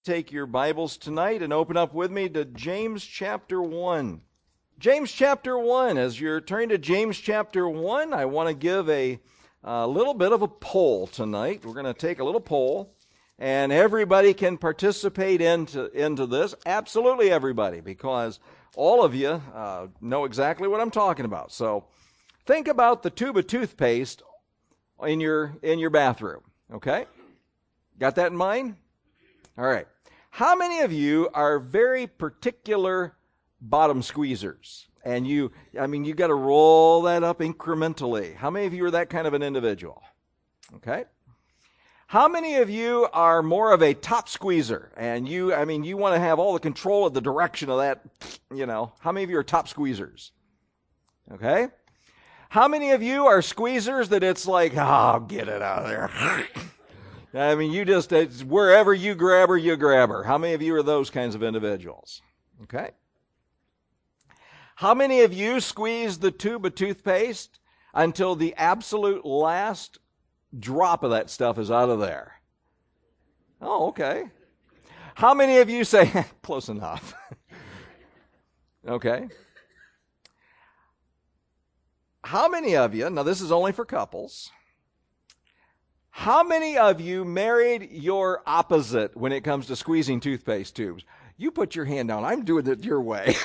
take your Bibles tonight and open up with me to James chapter 1. James chapter 1. As you're turning to James chapter 1, I want to give a little bit of a poll tonight. We're going to take a little poll, and everybody can participate into this. Absolutely everybody, because all of you know exactly what I'm talking about. So think about the tube of toothpaste in your bathroom, okay? Got that in mind? All right. How many of you are very particular bottom squeezers? And you got to roll that up incrementally. How many of you are that kind of an individual? Okay. How many of you are more of a top squeezer? And you want to have all the control of the direction of that, How many of you are top squeezers? Okay. How many of you are squeezers that it's like, get it out of there. It's wherever you grab her, you grab her. How many of you are those kinds of individuals? Okay. How many of you squeeze the tube of toothpaste until the absolute last drop of that stuff is out of there? Oh, okay. How many of you say, close enough? Okay. How many of you, now this is only for couples, how many of you married your opposite when it comes to squeezing toothpaste tubes? You put your hand down. I'm doing it your way.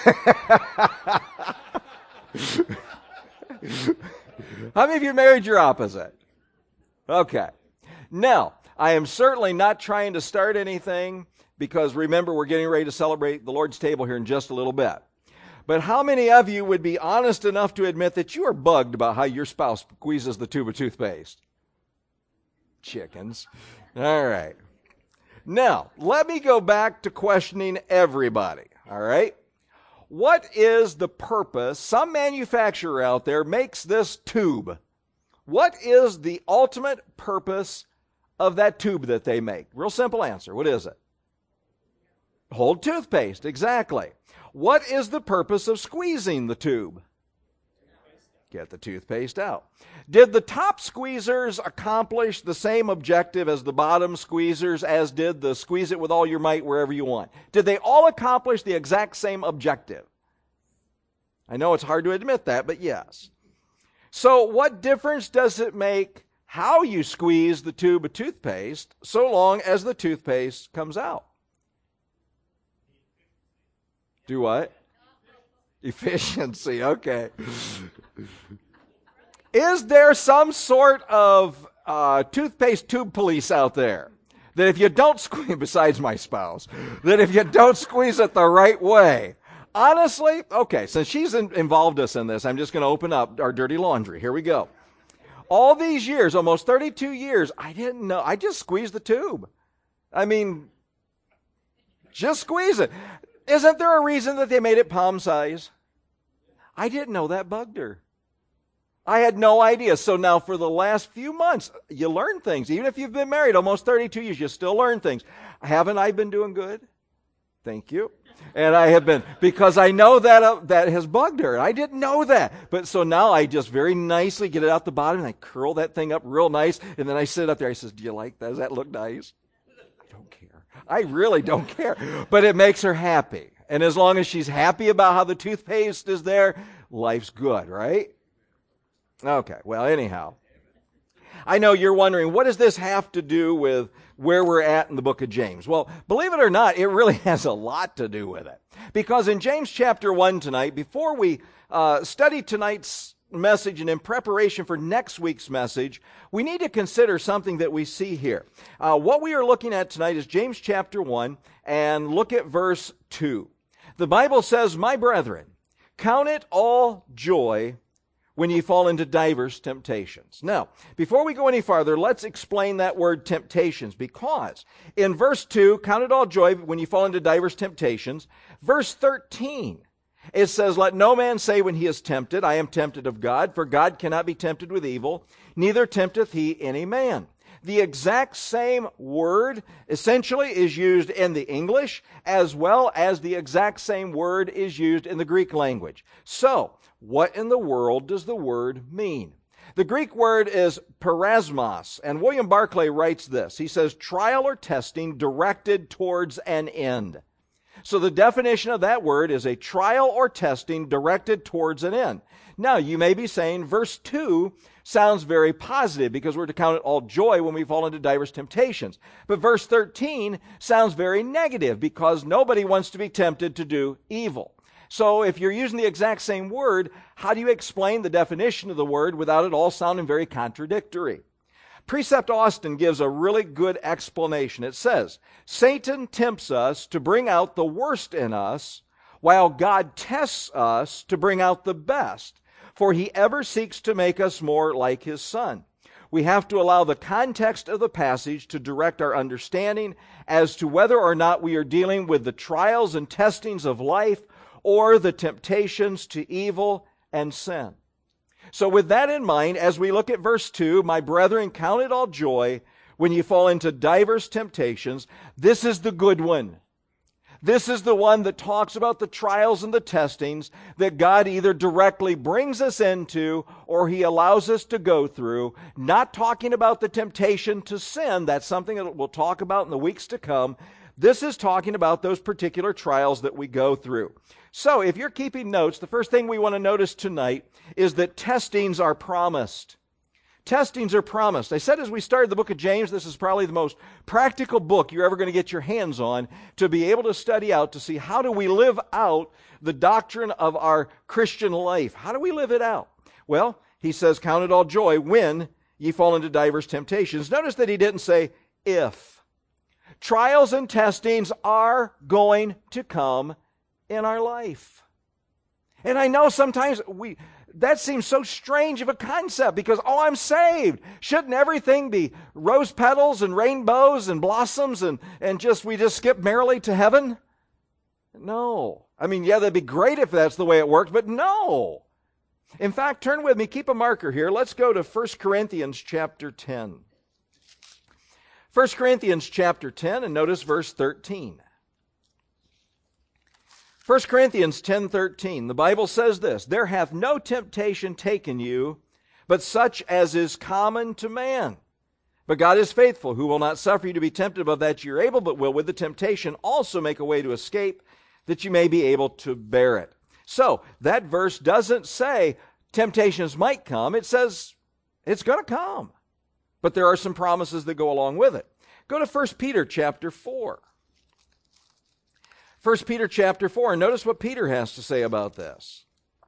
How many of you married your opposite? Okay. Now, I am certainly not trying to start anything because remember, we're getting ready to celebrate the Lord's table here in just a little bit. But how many of you would be honest enough to admit that you are bugged about how your spouse squeezes the tube of toothpaste? Chickens. All right. Now, let me go back to questioning everybody. All right. What is the purpose? Some manufacturer out there makes this tube. What is the ultimate purpose of that tube that they make? Real simple answer. What is it? Hold toothpaste. Exactly. What is the purpose of squeezing the tube? Get the toothpaste out. Did the top squeezers accomplish the same objective as the bottom squeezers, as did the squeeze it with all your might wherever you want? Did they all accomplish the exact same objective? I know it's hard to admit that, but yes. So what difference does it make how you squeeze the tube of toothpaste so long as the toothpaste comes out? Do what? Efficiency, okay. Is there some sort of toothpaste tube police out there that if you don't squeeze, besides my spouse, that if you don't squeeze it the right way, honestly, okay, since she's involved us in this, I'm just going to open up our dirty laundry. Here we go. All these years, almost 32 years, I didn't know. I just squeezed the tube. Just squeeze it. Isn't there a reason that they made it palm size? I didn't know that bugged her. I had no idea. So now for the last few months, you learn things. Even if you've been married almost 32 years, you still learn things. Haven't I been doing good? Thank you. And I have been, because I know that has bugged her. I didn't know that. But so now I just very nicely get it out the bottom and I curl that thing up real nice. And then I sit up there. I says, do you like that? Does that look nice? I don't care. I really don't care. But it makes her happy. And as long as she's happy about how the toothpaste is there, life's good, right? Okay, well, anyhow. I know you're wondering, what does this have to do with where we're at in the book of James? Well, believe it or not, it really has a lot to do with it. Because in James chapter 1 tonight, before we study tonight's message and in preparation for next week's message, we need to consider something that we see here. What we are looking at tonight is James chapter 1, and look at verse 2. The Bible says, "My brethren, count it all joy when ye fall into divers temptations." Now, before we go any farther, let's explain that word temptations, because in verse 2, count it all joy when you fall into divers temptations. Verse 13, it says, "Let no man say when he is tempted, I am tempted of God, for God cannot be tempted with evil, neither tempteth he any man." The exact same word essentially is used in the English as well as the exact same word is used in the Greek language. So, what in the world does the word mean? The Greek word is parasmos, and William Barclay writes this. He says, trial or testing directed towards an end. So the definition of that word is a trial or testing directed towards an end. Now, you may be saying verse 2 sounds very positive because we're to count it all joy when we fall into diverse temptations. But verse 13 sounds very negative because nobody wants to be tempted to do evil. So if you're using the exact same word, how do you explain the definition of the word without it all sounding very contradictory? Precept Austin gives a really good explanation. It says, Satan tempts us to bring out the worst in us, while God tests us to bring out the best, for he ever seeks to make us more like his Son. We have to allow the context of the passage to direct our understanding as to whether or not we are dealing with the trials and testings of life or the temptations to evil and sin. So with that in mind, as we look at verse 2, my brethren, count it all joy when you fall into diverse temptations. This is the good one. This is the one that talks about the trials and the testings that God either directly brings us into or he allows us to go through. Not talking about the temptation to sin. That's something that we'll talk about in the weeks to come. This is talking about those particular trials that we go through. So if you're keeping notes, the first thing we want to notice tonight is that testings are promised. Testings are promised. I said as we started the book of James, this is probably the most practical book you're ever going to get your hands on to be able to study out to see how do we live out the doctrine of our Christian life. How do we live it out? Well, he says, count it all joy when ye fall into diverse temptations. Notice that he didn't say if. Trials and testings are going to come in our life. And I know sometimes that seems so strange of a concept because, oh, I'm saved. Shouldn't everything be rose petals and rainbows and blossoms and we just skip merrily to heaven? No. I mean, yeah, that'd be great if that's the way it worked, but no. In fact, turn with me, keep a marker here. Let's go to 1 Corinthians chapter 10. 1 Corinthians chapter 10, and notice verse 13. 1 Corinthians 10:13, the Bible says this, there hath no temptation taken you, but such as is common to man. But God is faithful, who will not suffer you to be tempted above that you are able, but will with the temptation also make a way to escape, that you may be able to bear it. So, that verse doesn't say temptations might come. It says it's going to come. But there are some promises that go along with it. Go to 1 Peter chapter 4. 1 Peter chapter 4, and notice what Peter has to say about this.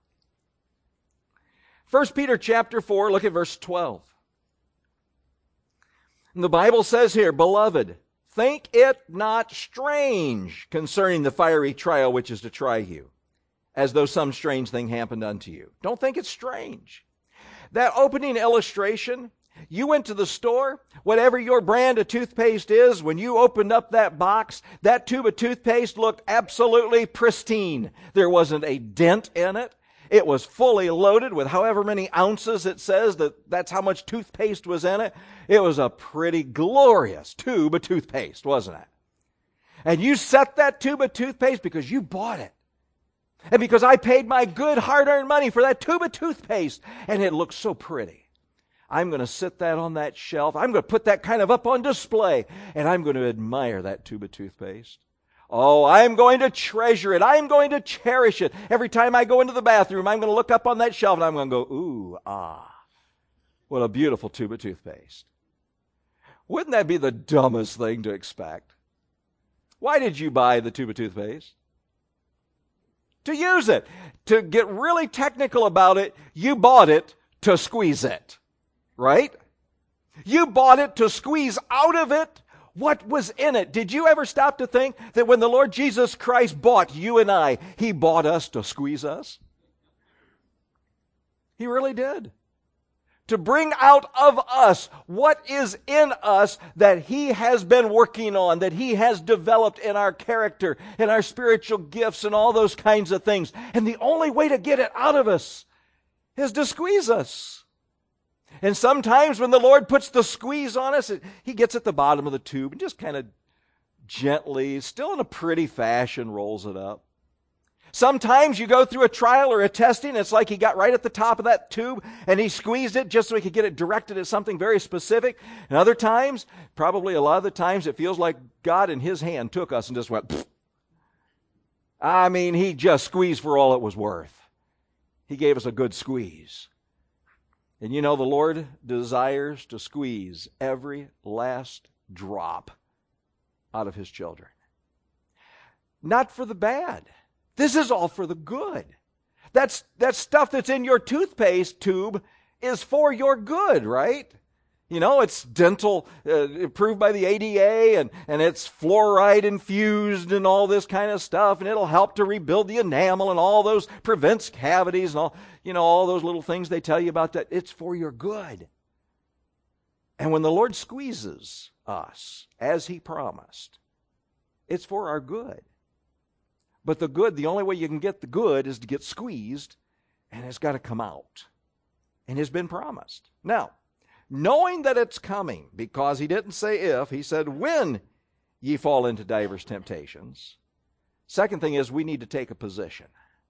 1 Peter chapter 4, look at verse 12. And the Bible says here, beloved, think it not strange concerning the fiery trial which is to try you, as though some strange thing happened unto you. Don't think it's strange. That opening illustration, you went to the store, whatever your brand of toothpaste is, when you opened up that box, that tube of toothpaste looked absolutely pristine. There wasn't a dent in it. It was fully loaded with however many ounces it says that's how much toothpaste was in it. It was a pretty glorious tube of toothpaste, wasn't it? And you set that tube of toothpaste because you bought it. And because I paid my good hard-earned money for that tube of toothpaste. And it looked so pretty. I'm going to sit that on that shelf. I'm going to put that kind of up on display. And I'm going to admire that tube of toothpaste. Oh, I'm going to treasure it. I'm going to cherish it. Every time I go into the bathroom, I'm going to look up on that shelf and I'm going to go, ooh, ah, what a beautiful tube of toothpaste. Wouldn't that be the dumbest thing to expect? Why did you buy the tube of toothpaste? To use it. To get really technical about it, you bought it to squeeze it. Right? You bought it to squeeze out of it what was in it. Did you ever stop to think that when the Lord Jesus Christ bought you and I, He bought us to squeeze us? He really did. To bring out of us what is in us that He has been working on, that He has developed in our character, in our spiritual gifts, and all those kinds of things. And the only way to get it out of us is to squeeze us. And sometimes when the Lord puts the squeeze on us, He gets at the bottom of the tube and just kind of gently, still in a pretty fashion, rolls it up. Sometimes you go through a trial or a testing, it's like he got right at the top of that tube and he squeezed it just so he could get it directed at something very specific. And other times, probably a lot of the times, it feels like God in his hand took us and just went, pfft. I mean, he just squeezed for all it was worth. He gave us a good squeeze. And you know, the Lord desires to squeeze every last drop out of his children. Not for the bad. This is all for the good. That stuff that's in your toothpaste tube is for your good, right? You know, it's dental, approved by the ADA, and it's fluoride infused and all this kind of stuff, and it'll help to rebuild the enamel and all those, prevents cavities and all, you know, all those little things they tell you about that. It's for your good. And when the Lord squeezes us, as he promised, it's for our good. But the good, the only way you can get the good is to get squeezed, and it's got to come out. And it's been promised. Now, knowing that it's coming, because he didn't say if, he said when ye fall into divers temptations. Second thing is we need to take a position.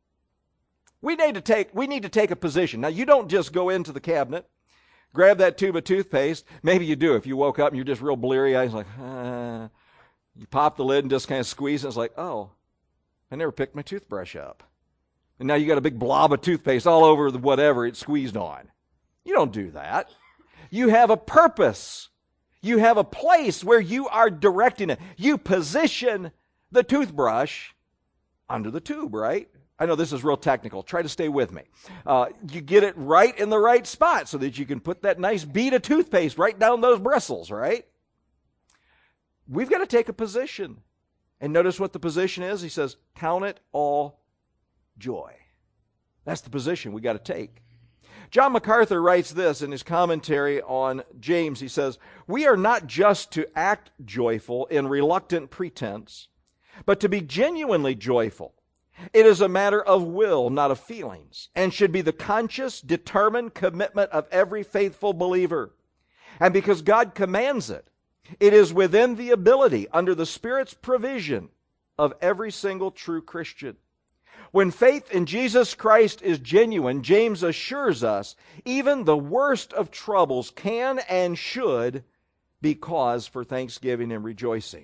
We need to take a position. Now, you don't just go into the cabinet, grab that tube of toothpaste. Maybe you do if you woke up and you're just real bleary-eyed. Like, you pop the lid and just kind of squeeze, and it's like, oh, I never picked my toothbrush up. And now you got a big blob of toothpaste all over the whatever it's squeezed on. You don't do that. You have a purpose. You have a place where you are directing it. You position the toothbrush under the tube, right? I know this is real technical. Try to stay with me. You get it right in the right spot so that you can put that nice bead of toothpaste right down those bristles, right? We've got to take a position. And notice what the position is. He says, count it all joy. That's the position we got to take. John MacArthur writes this in his commentary on James. He says, we are not just to act joyful in reluctant pretense, but to be genuinely joyful. It is a matter of will, not of feelings, and should be the conscious, determined commitment of every faithful believer. And because God commands it, it is within the ability, under the Spirit's provision, of every single true Christian. When faith in Jesus Christ is genuine, James assures us, even the worst of troubles can and should be cause for thanksgiving and rejoicing.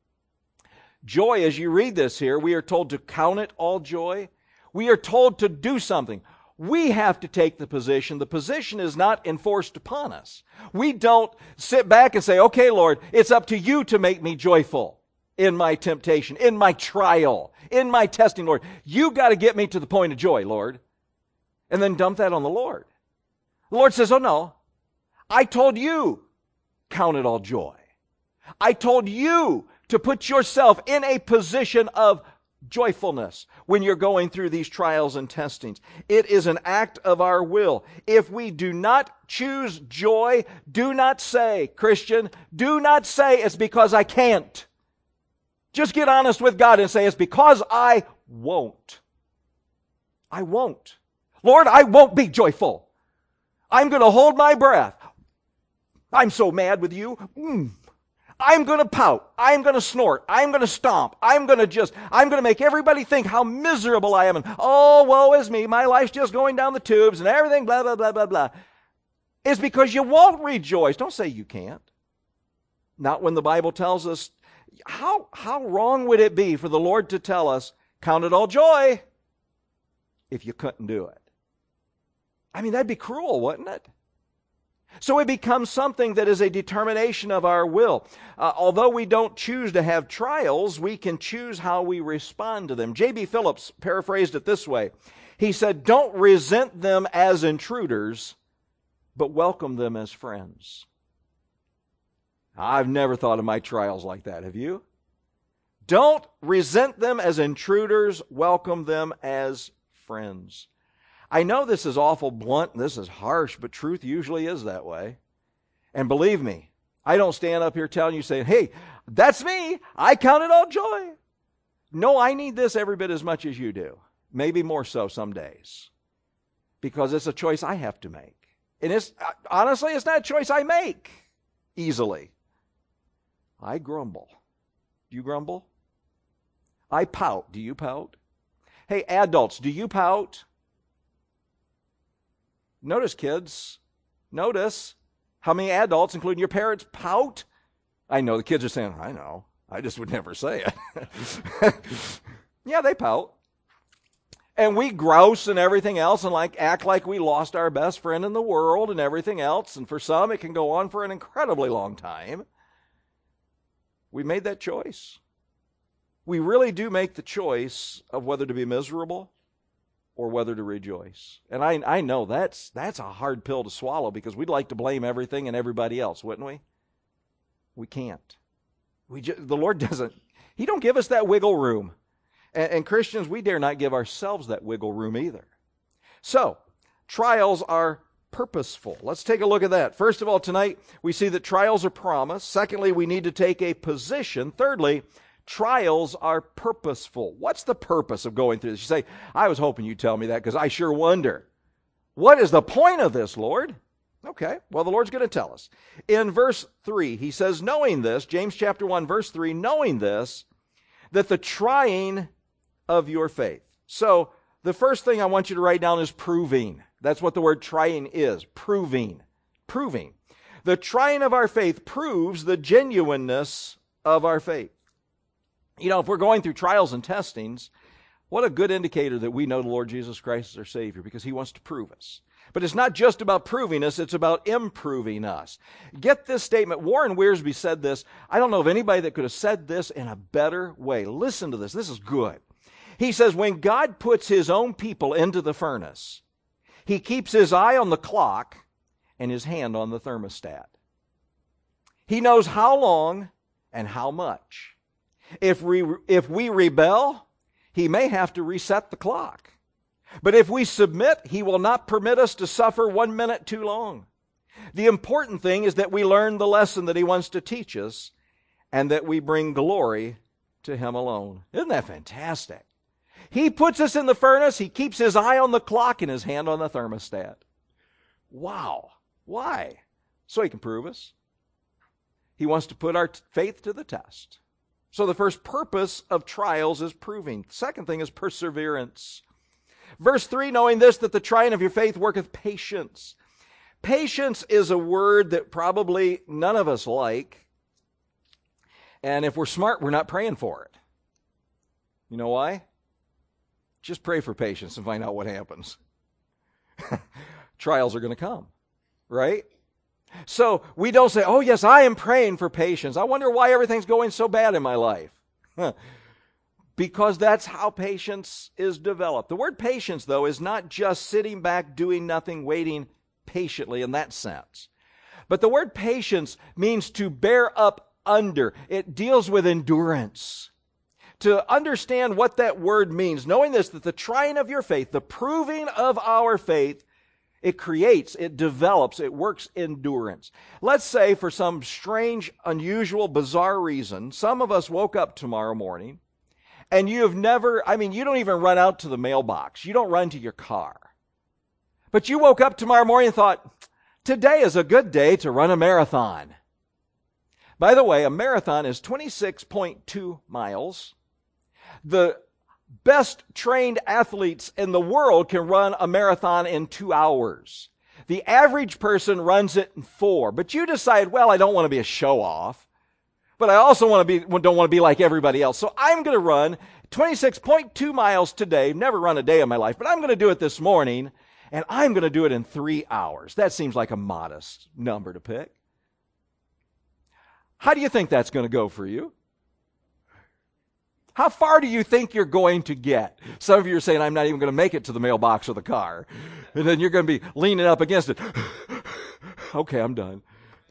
Joy, as you read this here, we are told to count it all joy. We are told to do something. We have to take the position. The position is not enforced upon us. We don't sit back and say, okay, Lord, it's up to you to make me joyful in my temptation, in my trial, in my testing, Lord. You got to get me to the point of joy, Lord. And then dump that on the Lord. The Lord says, oh no, I told you, count it all joy. I told you to put yourself in a position of joyfulness when you're going through these trials and testings. It is an act of our will. If we do not choose joy, do not say, Christian, do not say it's because I can't. Just get honest with God and say it's because I won't. I won't. Lord, I won't be joyful. I'm going to hold my breath. I'm so mad with you. I'm going to pout. I'm going to snort. I'm going to stomp. I'm going to make everybody think how miserable I am. And, oh, woe is me. My life's just going down the tubes and everything, blah, blah, blah, blah, blah. It's because you won't rejoice. Don't say you can't. Not when the Bible tells us. How wrong would it be for the Lord to tell us, count it all joy, if you couldn't do it? I mean, that'd be cruel, wouldn't it? So it becomes something that is a determination of our will. Although we don't choose to have trials, we can choose how we respond to them. J.B. Phillips paraphrased it this way. He said, don't resent them as intruders, but welcome them as friends. I've never thought of my trials like that, have you? Don't resent them as intruders, welcome them as friends. I know this is awful blunt, and this is harsh, but truth usually is that way. And believe me, I don't stand up here telling you, saying, hey, that's me, I count it all joy. No, I need this every bit as much as you do. Maybe more so some days. Because it's a choice I have to make. And honestly, it's not a choice I make easily. I grumble. Do you grumble? I pout. Do you pout? Hey, adults, do you pout? Notice, kids, notice how many adults, including your parents, pout. I know the kids are saying, I know. I just would never say it. Yeah, they pout. And we grouse and everything else and act like we lost our best friend in the world and everything else. And for some, it can go on for an incredibly long time. We made that choice. We really do make the choice of whether to be miserable or whether to rejoice. And I know that's a hard pill to swallow because we'd like to blame everything and everybody else, wouldn't we? We can't. The Lord doesn't. He don't give us that wiggle room. And Christians, we dare not give ourselves that wiggle room either. So, trials are purposeful. Let's take a look at that. First of all, tonight, we see that trials are promised. Secondly, we need to take a position. Thirdly, trials are purposeful. What's the purpose of going through this? You say, I was hoping you'd tell me that because I sure wonder. What is the point of this, Lord? Okay, well, the Lord's going to tell us. In verse 3, he says, knowing this, James chapter 1, verse 3, knowing this, that the trying of your faith. So, the first thing I want you to write down is proving. That's what the word trying is, proving. Proving. The trying of our faith proves the genuineness of our faith. You know, if we're going through trials and testings, what a good indicator that we know the Lord Jesus Christ is our Savior because He wants to prove us. But it's not just about proving us, it's about improving us. Get this statement. Warren Wiersbe said this. I don't know of anybody that could have said this in a better way. Listen to this. This is good. He says, when God puts His own people into the furnace, He keeps His eye on the clock and His hand on the thermostat. He knows how long and how much. If we rebel, He may have to reset the clock. But if we submit, He will not permit us to suffer 1 minute too long. The important thing is that we learn the lesson that He wants to teach us and that we bring glory to Him alone. Isn't that fantastic? He puts us in the furnace. He keeps His eye on the clock and His hand on the thermostat. Wow. Why? So He can prove us. He wants to put our faith to the test. So the first purpose of trials is proving. The second thing is perseverance. Verse 3, knowing this, that the trying of your faith worketh patience. Patience is a word that probably none of us like. And if we're smart, we're not praying for it. You know why? Just pray for patience and find out what happens. Trials are going to come, right? So we don't say, oh yes, I am praying for patience. I wonder why everything's going so bad in my life. Because that's how patience is developed. The word patience, though, is not just sitting back, doing nothing, waiting patiently in that sense. But the word patience means to bear up under. It deals with endurance. To understand what that word means, knowing this, that the trying of your faith, the proving of our faith, it creates, it develops, it works endurance. Let's say for some strange, unusual, bizarre reason, some of us woke up tomorrow morning and you don't even run out to the mailbox. You don't run to your car. But you woke up tomorrow morning and thought, today is a good day to run a marathon. By the way, a marathon is 26.2 miles. The best trained athletes in the world can run a marathon in 2 hours. The average person runs it in 4. But you decide, well, I don't want to be a show-off, but I also don't want to be like everybody else. So I'm going to run 26.2 miles today. Never run a day in my life, but I'm going to do it this morning, and I'm going to do it in 3 hours. That seems like a modest number to pick. How do you think that's going to go for you? How far do you think you're going to get? Some of you are saying, I'm not even going to make it to the mailbox or the car. And then you're going to be leaning up against it. Okay, I'm done.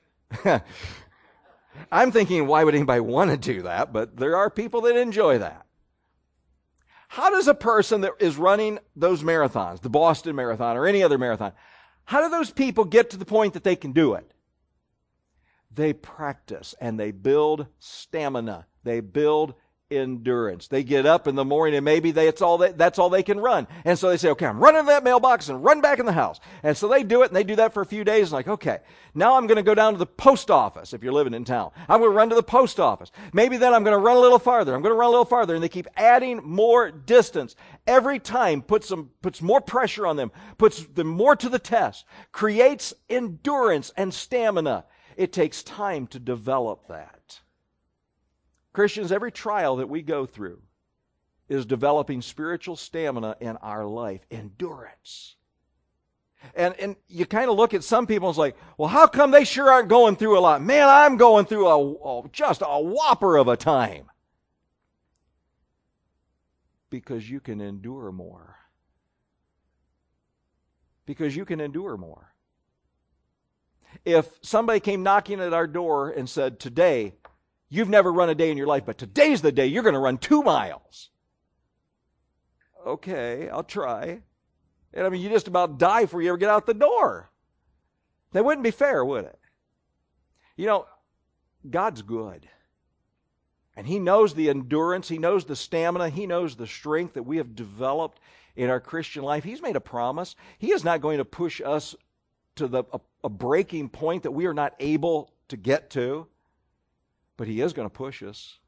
I'm thinking, why would anybody want to do that? But there are people that enjoy that. How does a person that is running those marathons, the Boston Marathon or any other marathon, how do those people get to the point that they can do it? They practice and they build stamina. They build endurance. They get up in the morning and maybe that's all they can run. And so they say, okay, I'm running to that mailbox and run back in the house. And so they do it, and they do that for a few days. And like, okay, now I'm going to go down to the post office if you're living in town. I'm going to run to the post office. Maybe then I'm going to run a little farther. I'm going to run a little farther. And they keep adding more distance. Every time puts more pressure on them, puts them more to the test, creates endurance and stamina. It takes time to develop that. Christians, every trial that we go through is developing spiritual stamina in our life, endurance. And you kind of look at some people and it's like, well, how come they sure aren't going through a lot? Man, I'm going through just a whopper of a time. Because you can endure more. Because you can endure more. If somebody came knocking at our door and said, today, you've never run a day in your life, but today's the day you're going to run 2 miles. Okay, I'll try. And I mean, you just about die before you ever get out the door. That wouldn't be fair, would it? You know, God's good. And He knows the endurance, He knows the stamina, He knows the strength that we have developed in our Christian life. He's made a promise. He is not going to push us to a breaking point that we are not able to get to. But He is going to push us.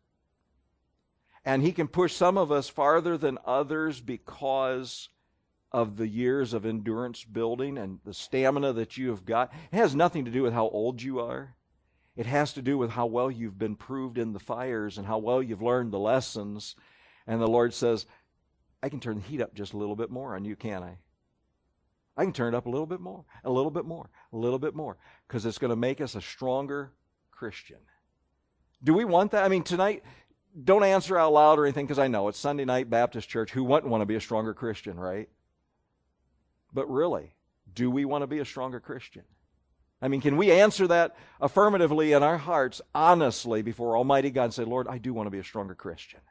And He can push some of us farther than others because of the years of endurance building and the stamina that you have got. It has nothing to do with how old you are. It has to do with how well you've been proved in the fires and how well you've learned the lessons. And the Lord says, I can turn the heat up just a little bit more on you, can't I? I can turn it up a little bit more, a little bit more, a little bit more, because it's going to make us a stronger Christian. Do we want that? I mean, tonight, don't answer out loud or anything, because I know it's Sunday night Baptist church. Who wouldn't want to be a stronger Christian, right? But really, do we want to be a stronger Christian? I mean, can we answer that affirmatively in our hearts, honestly, before Almighty God and say, Lord, I do want to be a stronger Christian?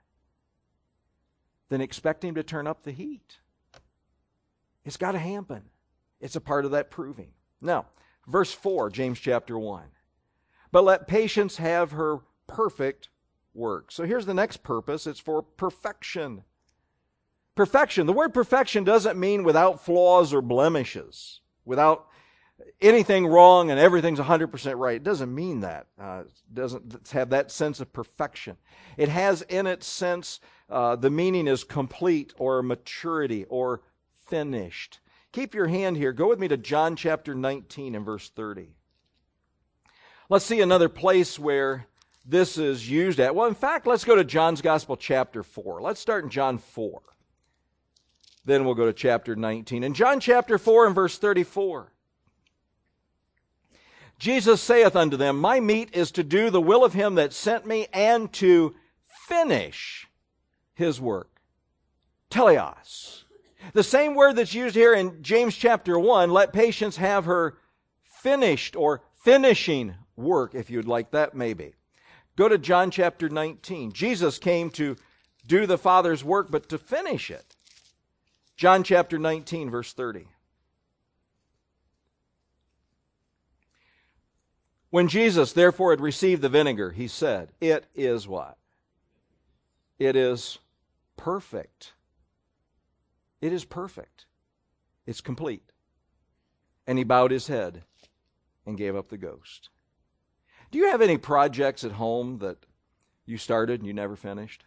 Then expect Him to turn up the heat. It's got to happen. It's a part of that proving. Now, verse 4, James chapter 1. But let patience have her perfect work. So here's the next purpose. It's for perfection. Perfection. The word perfection doesn't mean without flaws or blemishes, without anything wrong and everything's 100% right. It doesn't mean that. It doesn't have that sense of perfection. It has in its sense, the meaning is complete or maturity or finished. Keep your hand here. Go with me to John chapter 19 and verse 30. Let's see another place where this is used at. Well, in fact, let's go to John's Gospel chapter 4. Let's start in John 4. Then we'll go to chapter 19. In John chapter 4 and verse 34. Jesus saith unto them, My meat is to do the will of Him that sent me and to finish His work. Teleos. The same word that's used here in James chapter 1, let patience have her finished or finishing work, if you'd like that maybe. Go to John chapter 19. Jesus came to do the Father's work, but to finish it. John chapter 19, verse 30. When Jesus therefore had received the vinegar, He said, It is what? It is perfect. It is perfect. It's complete. And He bowed His head and gave up the ghost. Do you have any projects at home that you started and you never finished?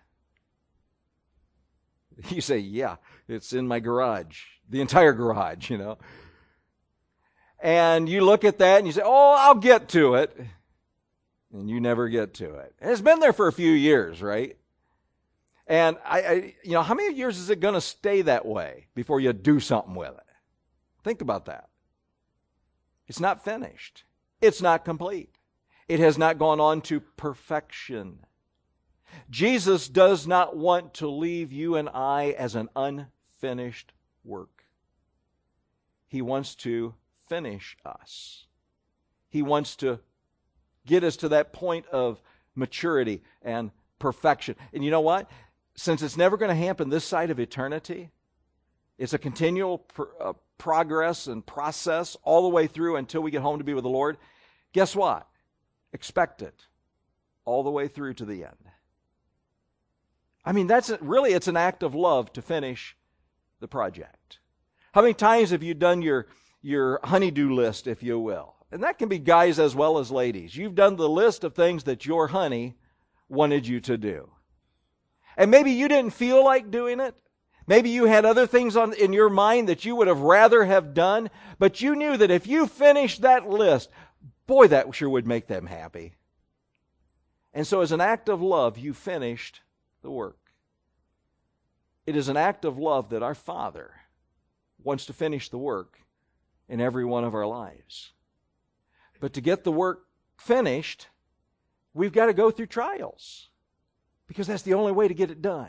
You say, yeah, it's in my garage. The entire garage, you know. And you look at that and you say, oh, I'll get to it. And you never get to it. And it's been there for a few years, right? And how many years is it going to stay that way before you do something with it? Think about that. It's not finished. It's not complete. It has not gone on to perfection. Jesus does not want to leave you and I as an unfinished work. He wants to finish us. He wants to get us to that point of maturity and perfection. And you know what? Since it's never going to happen this side of eternity, it's a continual progress and process all the way through until we get home to be with the Lord. Guess what? Expect it all the way through to the end. I mean, it's an act of love to finish the project. How many times have you done your honey-do list, if you will? And that can be guys as well as ladies. You've done the list of things that your honey wanted you to do. And maybe you didn't feel like doing it. Maybe you had other things in your mind that you would have rather have done, but you knew that if you finished that list, boy, that sure would make them happy. And so as an act of love, you finished the work. It is an act of love that our Father wants to finish the work in every one of our lives. But to get the work finished, we've got to go through trials, because that's the only way to get it done.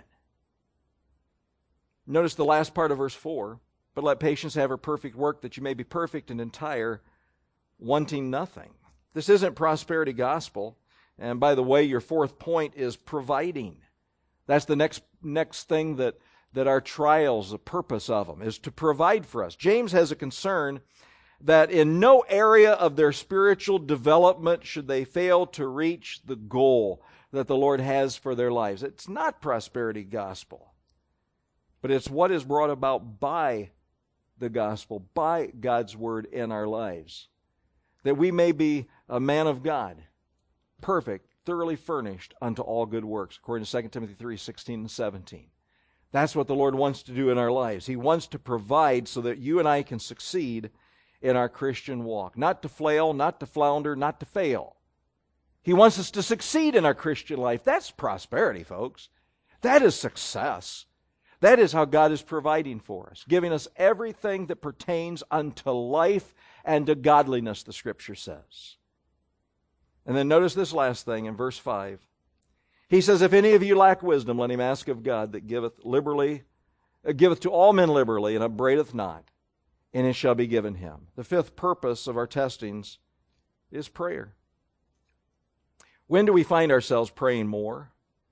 Notice the last part of verse 4. But let patience have her perfect work, that you may be perfect and entire, wanting nothing. This isn't prosperity gospel. And by the way, your fourth point is providing. That's the next thing that our trials, the purpose of them, is to provide for us. James has a concern that in no area of their spiritual development should they fail to reach the goal that the Lord has for their lives. It's not prosperity gospel, but it's what is brought about by the gospel, by God's word in our lives, that we may be a man of God, perfect, thoroughly furnished unto all good works, according to 2 Timothy 3:16 and 17. That's what the Lord wants to do in our lives. He wants to provide so that you and I can succeed in our Christian walk. Not to flail, not to flounder, not to fail. He wants us to succeed in our Christian life. That's prosperity, folks. That is success. That is how God is providing for us, giving us everything that pertains unto life and to godliness, the Scripture says. And then notice this last thing in verse 5. He says, if any of you lack wisdom, let him ask of God, that giveth to all men liberally, and upbraideth not, and it shall be given him. The fifth purpose of our testings is prayer. When do we find ourselves praying more?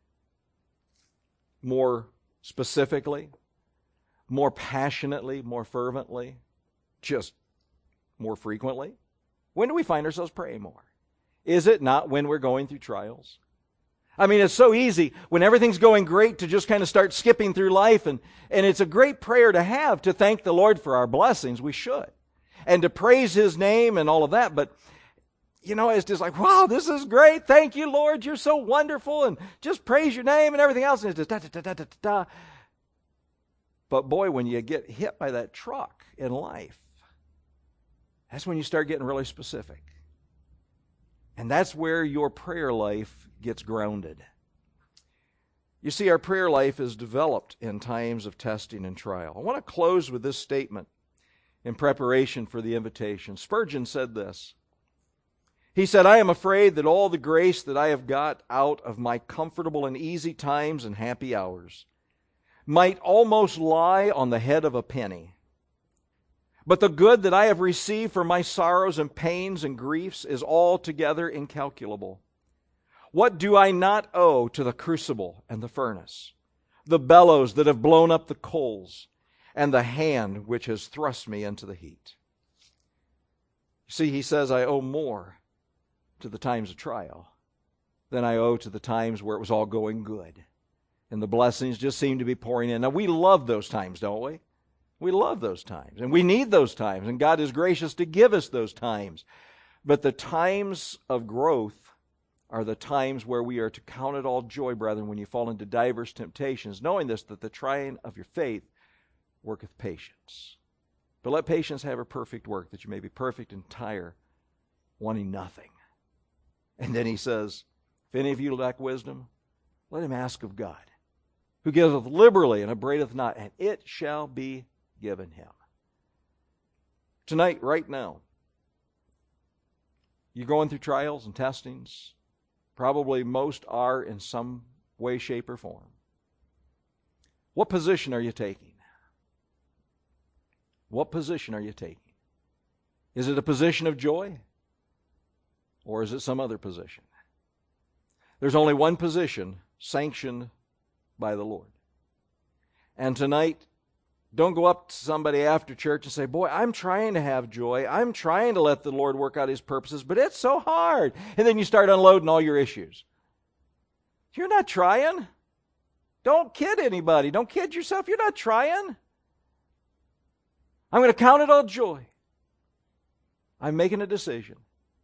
More specifically? More passionately? More fervently? Just more frequently? When do we find ourselves praying more? Is it not when we're going through trials? I mean, it's so easy when everything's going great to just kind of start skipping through life, and it's a great prayer to have, to thank the Lord for our blessings. We should. And to praise His name and all of that. But, you know, it's just like, wow, this is great. Thank you, Lord. You're so wonderful. And just praise your name and everything else. And it's just da-da-da-da-da-da. But boy, when you get hit by that truck in life, that's when you start getting really specific. And that's where your prayer life gets grounded. You see, our prayer life is developed in times of testing and trial. I want to close with this statement in preparation for the invitation. Spurgeon said this. He said, I am afraid that all the grace that I have got out of my comfortable and easy times and happy hours might almost lie on the head of a penny. But the good that I have received from my sorrows and pains and griefs is altogether incalculable. What do I not owe to the crucible and the furnace, the bellows that have blown up the coals, and the hand which has thrust me into the heat? See, he says, I owe more to the times of trial than I owe to the times where it was all going good, and the blessings just seem to be pouring in. Now, we love those times, don't we? We love those times, and we need those times, and God is gracious to give us those times. But the times of growth are the times where we are to count it all joy, brethren, when you fall into diverse temptations, knowing this, that the trying of your faith worketh patience. But let patience have her perfect work, that you may be perfect and entire, wanting nothing. And then he says, if any of you lack wisdom, let him ask of God, who giveth liberally and upbraideth not, and it shall be given him. Tonight, right now, you're going through trials and testings. Probably most are in some way, shape, or form. What position are you taking? What position are you taking? Is it a position of joy? Or is it some other position? There's only one position sanctioned by the Lord. And tonight, don't go up to somebody after church and say, boy, I'm trying to have joy. I'm trying to let the Lord work out His purposes, but it's so hard. And then you start unloading all your issues. You're not trying. Don't kid anybody. Don't kid yourself. You're not trying. I'm going to count it all joy. I'm making a decision.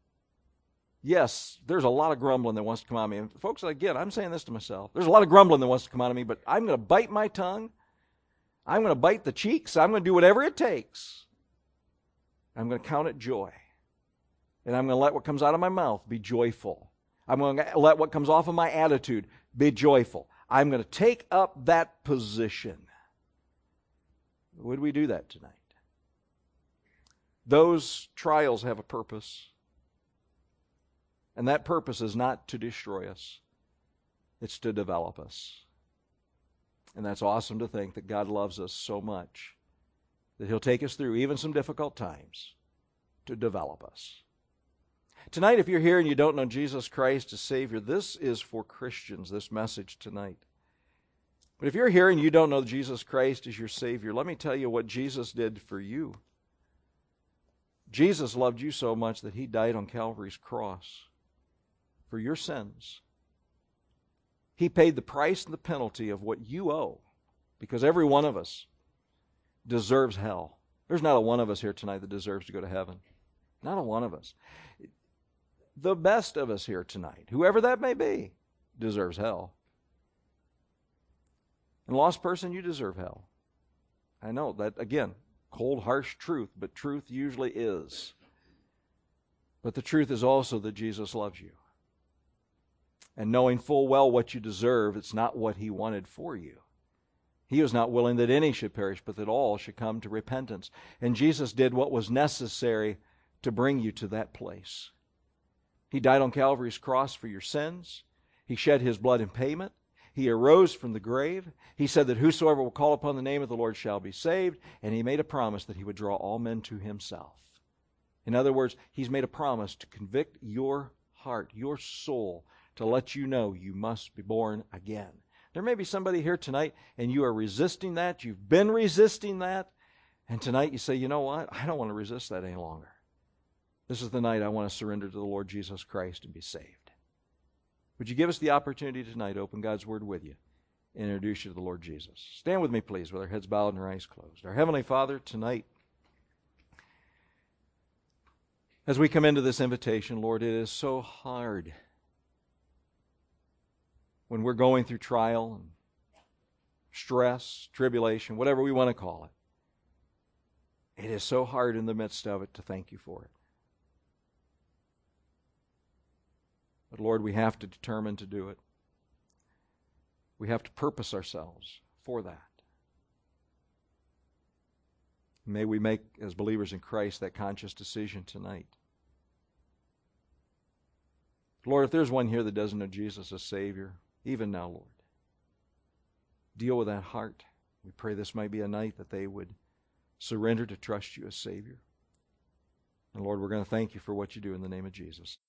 Yes, there's a lot of grumbling that wants to come out of me. And folks, again, I'm saying this to myself. There's a lot of grumbling that wants to come out of me, but I'm going to bite my tongue. I'm going to bite the cheeks. I'm going to do whatever it takes. I'm going to count it joy. And I'm going to let what comes out of my mouth be joyful. I'm going to let what comes off of my attitude be joyful. I'm going to take up that position. Would we do that tonight? Those trials have a purpose. And that purpose is not to destroy us. It's to develop us. And that's awesome to think that God loves us so much that He'll take us through even some difficult times to develop us. Tonight, if you're here and you don't know Jesus Christ as Savior, this is for Christians, this message tonight. But if you're here and you don't know Jesus Christ as your Savior, let me tell you what Jesus did for you. Jesus loved you so much that He died on Calvary's cross for your sins. He paid the price and the penalty of what you owe, because every one of us deserves hell. There's not a one of us here tonight that deserves to go to heaven. Not a one of us. The best of us here tonight, whoever that may be, deserves hell. And lost person, you deserve hell. I know that, again, cold, harsh truth, but truth usually is. But the truth is also that Jesus loves you. And knowing full well what you deserve, it's not what He wanted for you. He was not willing that any should perish, but that all should come to repentance. And Jesus did what was necessary to bring you to that place. He died on Calvary's cross for your sins. He shed His blood in payment. He arose from the grave. He said that whosoever will call upon the name of the Lord shall be saved. And He made a promise that He would draw all men to Himself. In other words, He's made a promise to convict your heart, your soul, to let you know you must be born again. There may be somebody here tonight and you are resisting that. You've been resisting that. And tonight you say, you know what? I don't want to resist that any longer. This is the night I want to surrender to the Lord Jesus Christ and be saved. Would you give us the opportunity tonight to open God's Word with you and introduce you to the Lord Jesus? Stand with me, please, with our heads bowed and our eyes closed. Our Heavenly Father, tonight, as we come into this invitation, Lord, it is so hard when we're going through trial and stress, tribulation, whatever we want to call it. It is so hard in the midst of it to thank You for it. But Lord, we have to determine to do it. We have to purpose ourselves for that. May we make, as believers in Christ, that conscious decision tonight. Lord, if there's one here that doesn't know Jesus as Savior, even now, Lord, deal with that heart. We pray this might be a night that they would surrender to trust You as Savior. And Lord, we're going to thank You for what You do in the name of Jesus.